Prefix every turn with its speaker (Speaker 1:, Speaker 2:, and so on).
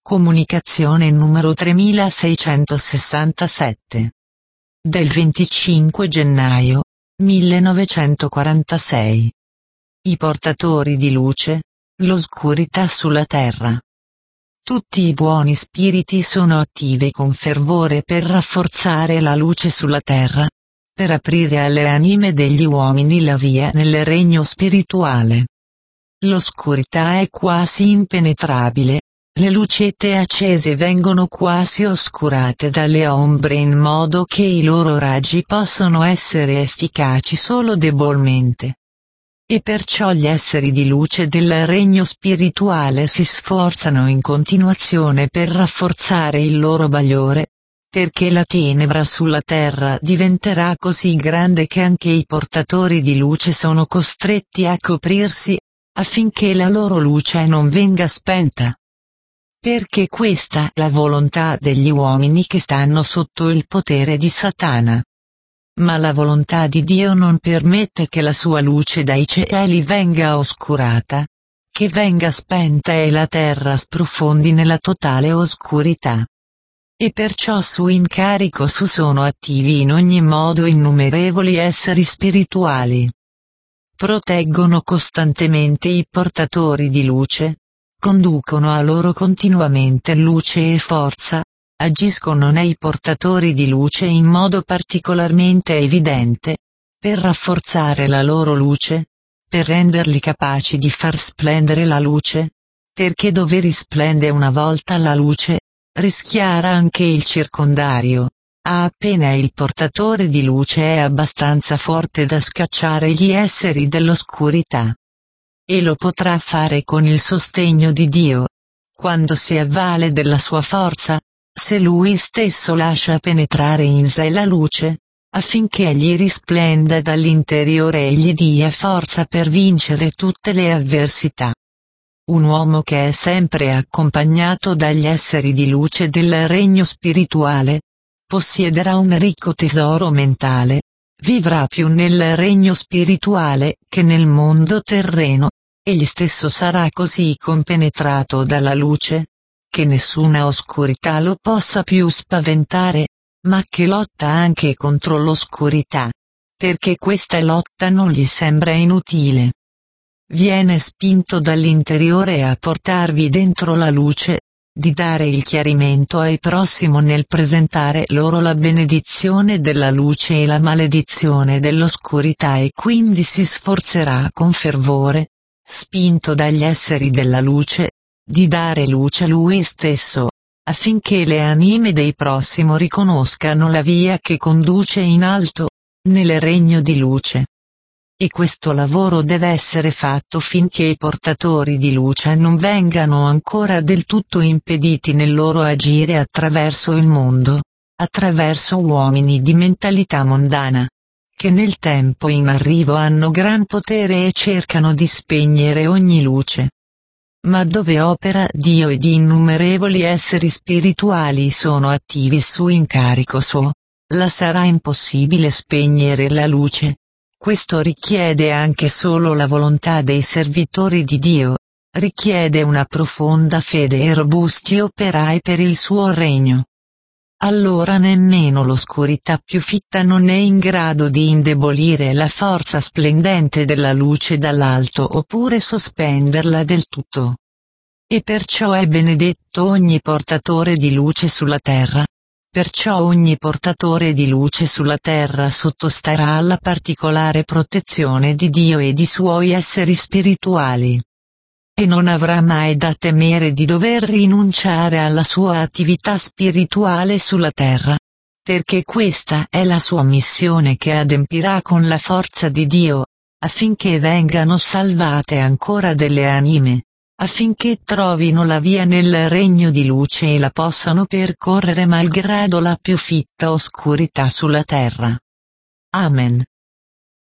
Speaker 1: Comunicazione numero 3667. Del 25 gennaio 1946. I portatori di luce, l'oscurità sulla terra. Tutti i buoni spiriti sono attivi con fervore per rafforzare la luce sulla terra, per aprire alle anime degli uomini la via nel regno spirituale. L'oscurità è quasi impenetrabile, le lucette accese vengono quasi oscurate dalle ombre in modo che i loro raggi possono essere efficaci solo debolmente. E perciò gli esseri di luce del regno spirituale si sforzano in continuazione per rafforzare il loro bagliore, perché la tenebra sulla terra diventerà così grande che anche i portatori di luce sono costretti a coprirsi, affinché la loro luce non venga spenta. Perché questa è la volontà degli uomini che stanno sotto il potere di Satana. Ma la volontà di Dio non permette che la sua luce dai cieli venga oscurata, che venga spenta e la terra sprofondi nella totale oscurità. E perciò su incarico sono attivi in ogni modo innumerevoli esseri spirituali. Proteggono costantemente i portatori di luce, conducono a loro continuamente luce e forza, agiscono nei portatori di luce in modo particolarmente evidente, per rafforzare la loro luce, per renderli capaci di far splendere la luce, perché dove risplende una volta la luce, rischiara anche il circondario, appena il portatore di luce è abbastanza forte da scacciare gli esseri dell'oscurità. E lo potrà fare con il sostegno di Dio, quando si avvale della sua forza, se lui stesso lascia penetrare in sé la luce, affinché gli risplenda dall'interiore e gli dia forza per vincere tutte le avversità. Un uomo che è sempre accompagnato dagli esseri di luce del regno spirituale, possiederà un ricco tesoro mentale, vivrà più nel regno spirituale che nel mondo terreno. Egli stesso sarà così compenetrato dalla luce, che nessuna oscurità lo possa più spaventare, ma che lotta anche contro l'oscurità, perché questa lotta non gli sembra inutile. Viene spinto dall'interiore a portarvi dentro la luce, di dare il chiarimento ai prossimi nel presentare loro la benedizione della luce e la maledizione dell'oscurità e quindi si sforzerà con fervore, spinto dagli esseri della luce, di dare luce a lui stesso, affinché le anime dei prossimi riconoscano la via che conduce in alto, nel regno di luce. E questo lavoro deve essere fatto finché i portatori di luce non vengano ancora del tutto impediti nel loro agire attraverso il mondo, attraverso uomini di mentalità mondana, che nel tempo in arrivo hanno gran potere e cercano di spegnere ogni luce. Ma dove opera Dio ed innumerevoli esseri spirituali sono attivi su incarico suo, la sarà impossibile spegnere la luce. Questo richiede anche solo la volontà dei servitori di Dio, richiede una profonda fede e robusti operai per il suo regno. Allora nemmeno l'oscurità più fitta non è in grado di indebolire la forza splendente della luce dall'alto oppure sospenderla del tutto. E perciò è benedetto ogni portatore di luce sulla terra. Perciò ogni portatore di luce sulla terra sottostarà alla particolare protezione di Dio e di suoi esseri spirituali. E non avrà mai da temere di dover rinunciare alla sua attività spirituale sulla terra, perché questa è la sua missione che adempirà con la forza di Dio, affinché vengano salvate ancora delle anime, affinché trovino la via nel regno di luce e la possano percorrere malgrado la più fitta oscurità sulla terra. Amen.